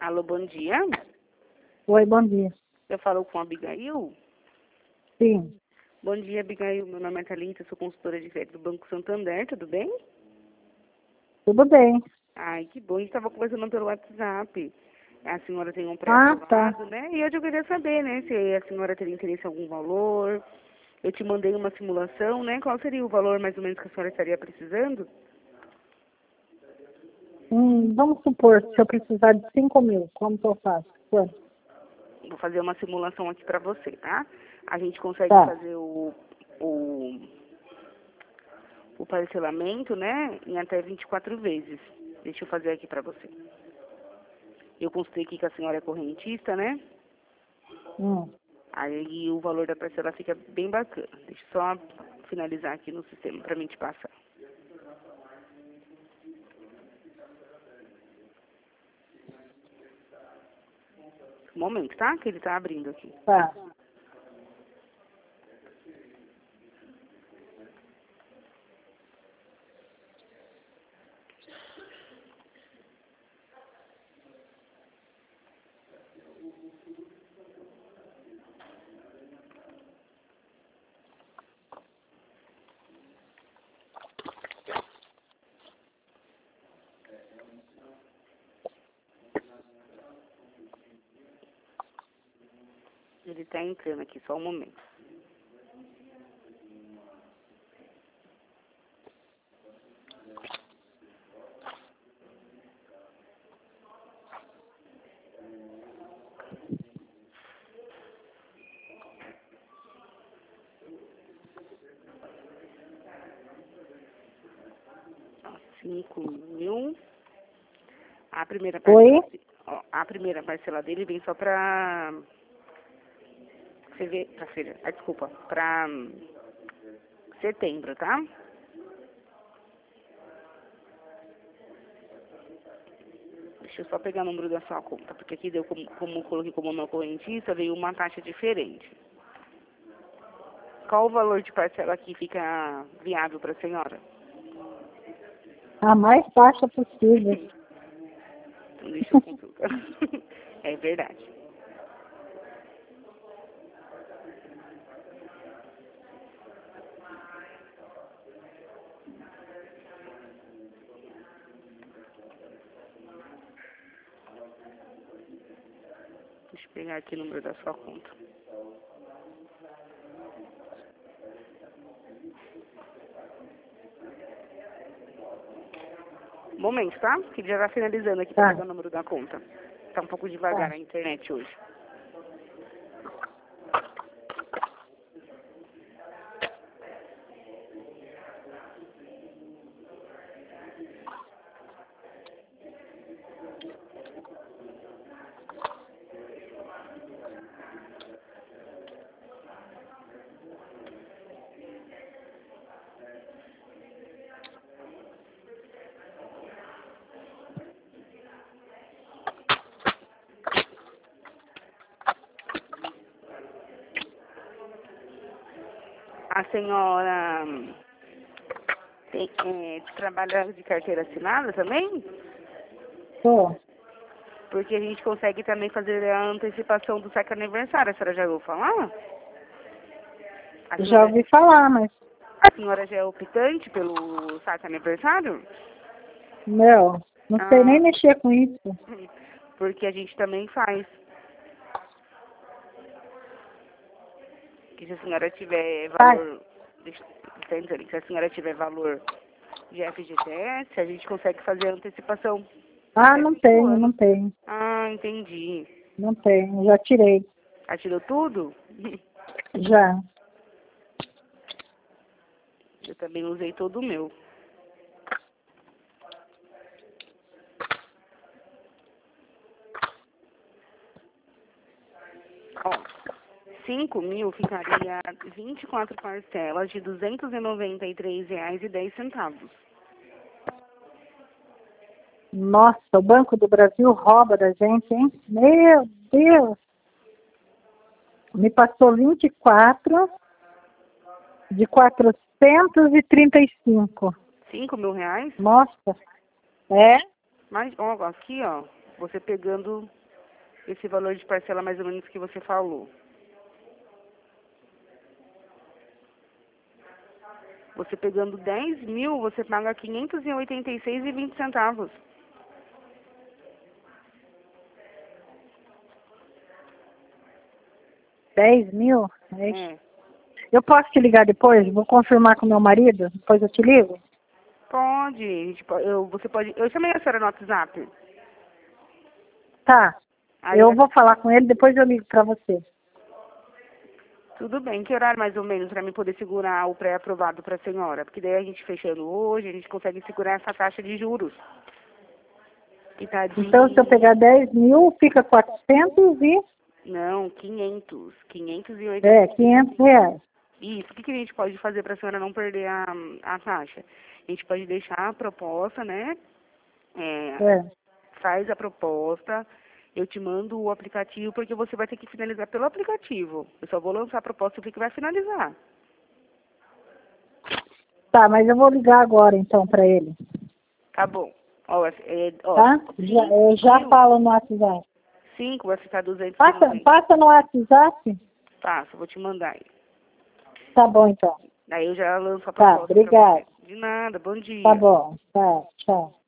Alô, bom dia. Oi, bom dia. Eu falo com a Abigail. Sim, Bom dia, Abigail. Meu nome é Thalita, sou consultora de crédito do Banco Santander, tudo bem? tudo bem. Ai, que bom. A gente estava conversando pelo WhatsApp. A senhora tem um Ah, tá. pré-aprovado, né? E hoje eu queria saber, né, se a senhora teria interesse em algum valor. Eu te mandei uma simulação, né? Qual seria o valor mais ou menos que a senhora estaria precisando? Vamos supor, se eu precisar de 5 mil, como que eu faço? Quanto? Vou fazer uma simulação aqui para você, tá? A gente consegue Tá. fazer o, o parcelamento, né, em até 24 vezes. Deixa eu fazer aqui para você. Eu consultei aqui que a senhora é correntista, né? Hum, Aí o valor da parcela fica bem bacana. Deixa eu só finalizar aqui no sistema para mim te passar. Um momento, tá? Que ele tá abrindo aqui. tá. Ele tá entrando aqui, só um momento. Ó, 5.000. A primeira Oi? parcela, ó, a primeira parcela dele vem só pra desculpa, pra setembro, tá? Deixa eu só pegar o número da sua conta, porque aqui deu como eu coloquei como não correntista, veio uma taxa diferente. Qual o valor de parcela que fica viável para a senhora? A mais baixa possível. Então deixa eu consultar. É verdade. Deixa eu pegar aqui o número da sua conta. Um momento, tá? Que ele já tá finalizando aqui para Tá, pegar o número da conta. Tá um pouco devagar tá. a internet hoje. A senhora trabalha de carteira assinada também? Tô. Porque a gente consegue também fazer a antecipação do saque aniversário. A senhora já ouviu falar? A Já senhora, ouvi falar, mas a senhora já é optante pelo saque aniversário? não sei nem Ah, mexer com isso. porque a gente também faz. Que se a senhora tiver Tá. valor, tá entendendo? Se a senhora tiver valor de FGTS, a gente consegue fazer a antecipação Ah, até não 5 tenho, não anos. tenho. Ah, entendi. Não tenho, já tirei. Atirou tudo? Já. Eu também usei todo o meu. Ó, 5.000 ficaria 24 parcelas de R$ 293,10. Nossa, o Banco do Brasil rouba da gente, hein? Meu Deus! Me passou 24 de 435. R$ 5.000? Nossa, é? Mas, ó, aqui, ó. Você pegando esse valor de parcela mais ou menos que você falou. Você pegando 10 mil, você paga R$ 586,20. 10.000? É. Eu posso te ligar depois? Vou confirmar com meu marido, depois eu te ligo? Pode. Você pode. Eu chamei a senhora no WhatsApp. Tá. Aí, Eu vou falar com ele, depois eu ligo pra você. tudo bem. Que horário mais ou menos para mim poder segurar o pré-aprovado para a senhora? Porque daí a gente fechando hoje, a gente consegue segurar essa taxa de juros. Que tá de... Então, se eu pegar 10.000, fica 400 e... Não, 500. 580. R$500. Isso. O que a gente pode fazer para a senhora não perder a taxa? A gente pode deixar a proposta, né? Faz a proposta, eu te mando o aplicativo, porque você vai ter que finalizar pelo aplicativo. Eu só vou lançar a proposta e que vai finalizar. Tá, mas eu vou ligar agora, então, pra ele. Tá bom. Ó, Tá? Eu já falo no WhatsApp. 5 vai ficar 200. Passa no WhatsApp? Passa, vou te mandar aí. Tá bom, então. Daí eu já lanço a Tá, proposta. obrigada. De nada, bom dia. Tá bom, tá, tchau.